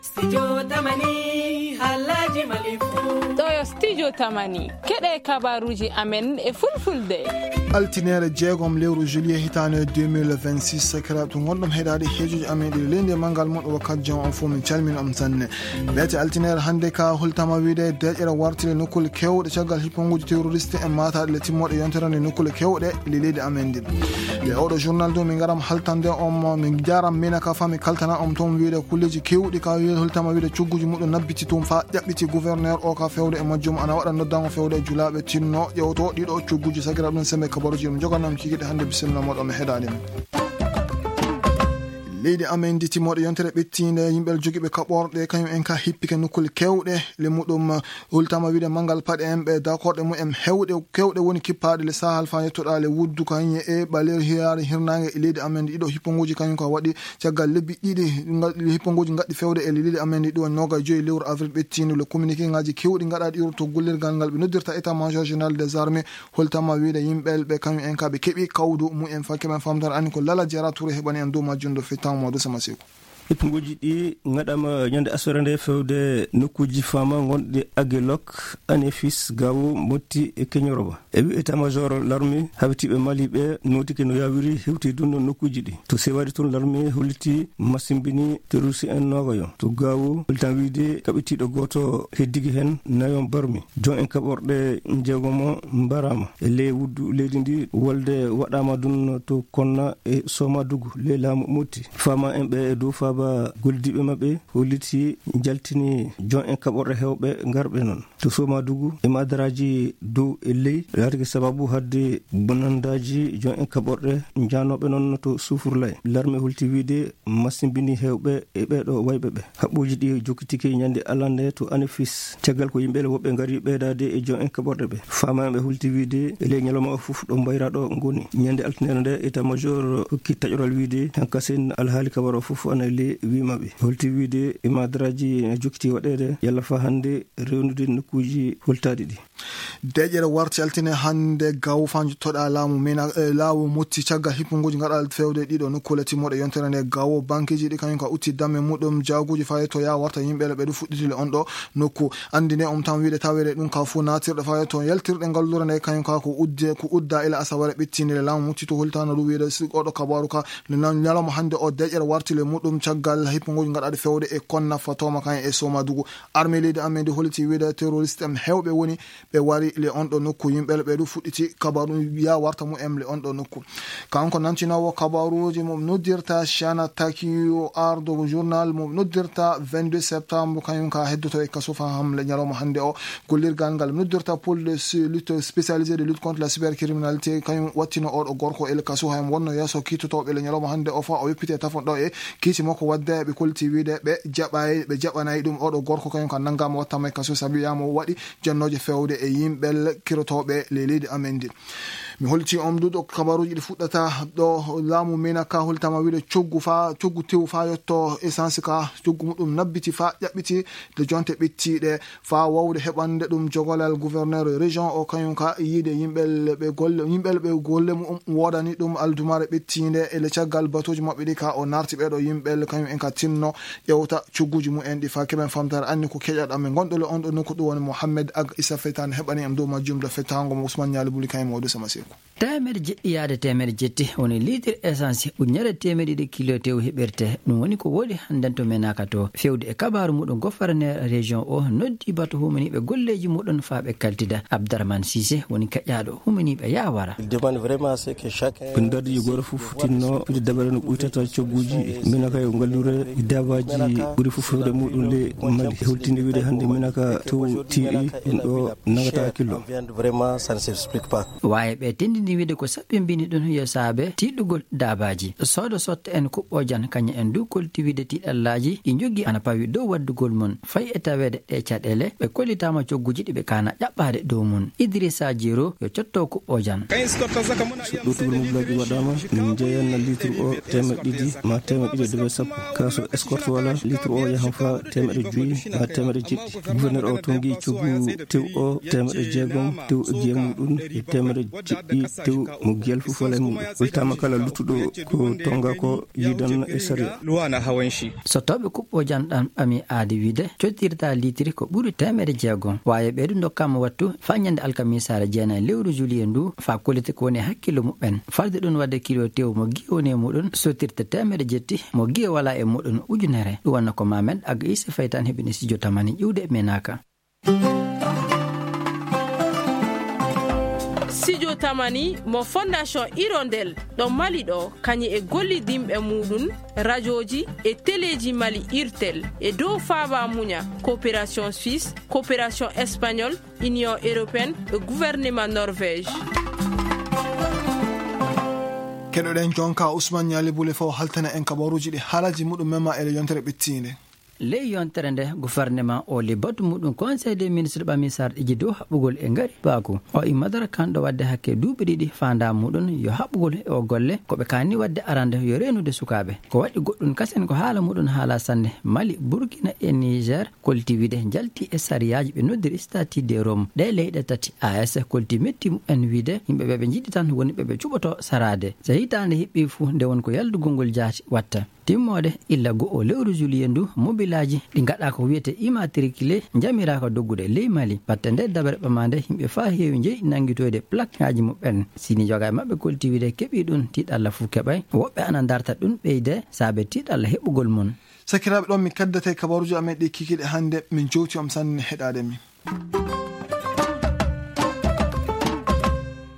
ɗo studio tamani keɗe kabaruji amen e fulfulde altinere jeegom lewru juillet hitande 2026 sakiraɓe to gonɗom heɗade heejuji amen ɗi leydi mangal moɗo wakkati jam on fo min calmin om sanne ɓeete altinere hande ka hultama wiide deƴƴere wartire nokkule kewɗe caggal hipponguji terroriste en mataɗe le timmoɗe yonterande nokkule kewɗe le leydi amen ɗin e oɗo journal ɗum min garam haltande om min jaram mina ka fami kaltana om toon wiide kulleji kewɗi ka wiide hultama wiide cugguji muɗum nabbiti tum fa ƴaɓɓiti gouverneur o ka fewde e majjum ana waɗa noddango fewde e julaɓe tinno ƴewto ɗiɗo cugguji sakiraɓe ɗum sembe kabaruji ɗum jogannam kikiɗe hannde bisimilla moɗo mi heɗade men leydi amen di timoɗe yontere ɓettinde yimɓe jogiiɓe kaɓorɗe kañum en ka hippike nokkule kewɗe le muɗum hultama wiide manggal paɗe en ɓe dakorɗe mumen kewɗe woni kippaɗe le sahal fa yettoɗa le wuddu kañum e ɓaleer hirare hirnage e leydi amen ɗi ɗiɗo hipponguji kañum ko waɗi caggal lebbi ɗiɗi hipponguji gaɗɗi fewde e leydi amen ɗi ɗo noga joyi lewru avril ɓettinde le communiqué ngaji kewɗi gaɗaɗi irto gollirgal ngal ɓe noddirta état major général des armées hultama wiide yimɓe ɓe kañum en ka ɓe keeɓi kawdu mumen fa keɓen famdare anni ko lala jara touré heɓani en dow majjum do fettan Mamadou Sama Sekou hipponguji ɗi gaɗama ñande asore nde fewde nokkuji fama gonɗe Aguelok Anefis Gawo Motti e Keñoroba e wi état major l'armée habitiɓe Mali ɓe notiki no yawiri hewti dunno nokkuji ɗi to sewari toon l'armée holliti masimbini terroriste en nogayon to Gawo holtan wiide kaɓitiɗo goto heddigi hen nayon barmi jon en kaɓorɗe jeegomo mbarama e ley wuddu leydi ndi wolde waɗama dunno to Konna e Somadougou ley laamu Motti fama en ɓe e dow faba goldiɓe mabɓe holliti jaltini jon en kaɓorɗe hewɓe garɓe noon to Somadougou e madaraji dow e ley latiki sababu hadde bonandaji jon en kaɓorɗe janoɓe noon to Soufroulay l'armée holti wiide masimbini hewɓe e ɓeɗo wayɓe ɓe haɓɓuji ɗi jokkitiki ñande alande to Anefis caggal ko yimɓele woɓɓe gari ɓeydade e jon en kaɓorɗe ɓe famaɓe holti wiide e ley ñalawma o foof ɗo mbayraɗo goni ñande altinere nde état major hokki taƴoral wiide hankasen alhaali kabaro o foof ana le wimaɓe holti wiide e madaraji jokkiti waɗede yalla fa hande rewnude nokkuji holtaɗi ɗi deƴƴere warti altine hande gaw fanju toɗa laamu mena laamu motti caggal hipponguji gaɗal fewde ɗiɗo nokkule timmoɗe yontere nde gawo banqueji ɗi kañum ka utti damme muɗum jaguji fa to ya warta yimɓele ɓeɗo fuɗɗitile on ɗo nokku andine tan wiide tawede ɗum ka fu natirɗe fa to yaltirɗe ngallure nde kañum ka ko udda ila asaware ɓettinde laamu motti to holtano ɗum wiide oɗo kabaru ka ñalawma hande o deƴƴere wartile muɗum caggal hipponguji gaɗaɗe fewde e Konna fatoma kañum e Somadougou armée leydi amen ndi holliti wiide terroriste en hewɓe woni ɓe wari le on ɗo nokku yimɓele ɓeɗo fuɗɗiti kabaru ya warta mumen le on ɗo nokku kanko nantinowo kabaruji mo noddirta Chana Takio ardo journal mo noddirta 22 septembre kañum ka heddoto e kaso fa hamle ñalawma hande o gollirgal ngal noddirta pôle de lutte spécialisé de lutte contre la cybercriminalité kañum wattino oɗo gorko ele kaso hay wonno yesso kitotoɓe le ñalawma hande o fa o yeppite tafon ɗo e kiiti makko wadde ɓe kolti wiide ɓe jaɓanayi ɗum oɗo gorko kañum ka nanggama wattama e kaso saabi yamo waɗi jannoje fewde e yimɓel kirotoɓe le leydi amen ndi mi holti on duɗo kabaruji ɗi fuɗɗata ɗo laamu mena ka holtama wiide coggu tew fa yetto essence ka coggu muɗum nabbiti fa ƴaɓɓiti de jonte ɓettiɗe fa wawde heɓande ɗum jogolal gouverneur région o kañum ka yiide yimɓel ɓe golle mum wodani ɗum aldumare ɓettinde ele caggal batoji mabɓe ɗi ka o narti ɓeɗo yimɓel kañum en ka tinno ƴewta cogguji mumen ɗi fa keɓen famtare anni ko keƴaɗamme gonɗole on ɗo nokku ɗum woni Mohamed Ag Issa Fetane heɓani em dow majjum do fettango mo Ousmane Ñali Buli kañum Mamadou Sama Sekou temeɗe jeɗɗi yaade temeɗe jetti woni litre essence ujunere temeɗiɗi kilo tew heɓirte ɗum woni ko woɗi hannden to menaka to fewde e kabaru muɗum gouverneur région o noddi bato humaniɓe golleji muɗum fa ɓe kaltida Abdourahmane Cissé woni keƴƴaɗo humaniɓe yawara ɓe dardi goto foof tinno fide dabare no ɓuytata cogguji minaka e ngallure dabaji ɓuuri foof fewde muɗum le Mali holtinde wiide hande minaka to tiɗi en ɗo nagata hakkillo wawi ɓe tendidi wiide ko saɓɓimbini ɗum yo saabe tiɗɗugol dabaji sodo sotta en kuɓɓojan kañum en du kolti wiide tiɗallaji ɗi jogui ana pawi dow waddugol mum fayi e tawede ɗe caɗele ɓe kollitama cogguji ɗi ɓe kana ƴaɓɓade dow mum Idrissa Djiro yo cotto kuɓɓojan so ɗotugol moblaji waɗama min jeeyanna litre o temeɗe ɗiɗi ma temeɗe ɗiɗi debe sappo kaso escorte wala litre o yahan fa temeɗe joyyi ma temeɗe jeɗɗi gouverneur o tongi coggu tew o temeɗe jeegom tew e guiye muɗum e temeɗe jeɗɗi tew mo giyal fu fole mum ultama kala lutuɗo ko tonga ko yidan e sariya luwana hawan shi so toɓe kuɓɓo janɗan ɓami aadi wiide cottirta litiri ko ɓuri 600 waye ɓeydu dokkama wattu fa ñande alkamisare jeenayi lewru juillet ndu fa kolite ko woni hakkille muɓen falde ɗum wadde kilo tew mo giya woni e muɗum sottirta 700 mo giya wala e muɗum ujunere ɗum wanna ko mamed aga issa fayi tan heɓini studio tamani ƴiwde e menaka studio tamani mo fondation hirondel ɗo mali ɗo kañi e gollidimɓe muɗum radioji e téléji mali irtel e dow faaba muña coopération suisse coopération espagnol union européenne e gouvernement norvège. keɗoɗen jonka ousmane ñali boule faw haltana en kabaruji ɗi haalaji muɗum mema ele yontere ɓettinde ley yontere nde gouvernement o libatu muɗum conseil des ministres ɓamisar ɗiji dow haɓɓugol e ngari baako o immadara kanɗo wadde hakke duuɓi ɗiɗi fanda muɗum yo haɓɓugol e o golle koɓe kanni wadde arande yo renude sukaɓe ko waɗi goɗɗum kasen ko haala muɗum haala sande mali burkina e niger koltiwide jalti e sariyaji ɓe noddiri stati de rome ɗe leyɗe tati as kolti metti en wiide yimɓeɓe ɓe jiɗi tan woni ɓeɓe cuɓoto sarade so hitande hiɓɓi fuu nde won ko yaldugol ngol jaati watta timmode illa go'o lewru juillet ndu mobilaji ɗi gaɗa ko wiyete immatriculé jamiraka doggude ley mali batte nde daɓere ɓamade yimɓe fa heewi jeeyi nanguitoyde plaque ngaji muɓen sini joga e mabɓe koltiwide keeɓi ɗum tiɗalla fuu keɓay woɓɓe ana darta ɗum ɓeyde saabe tiɗalla heɓugol mum sakiraɓe ɗon mi kaddate kabaruji amen ɗi kikiɗe hande min jowti am sanne heɗade min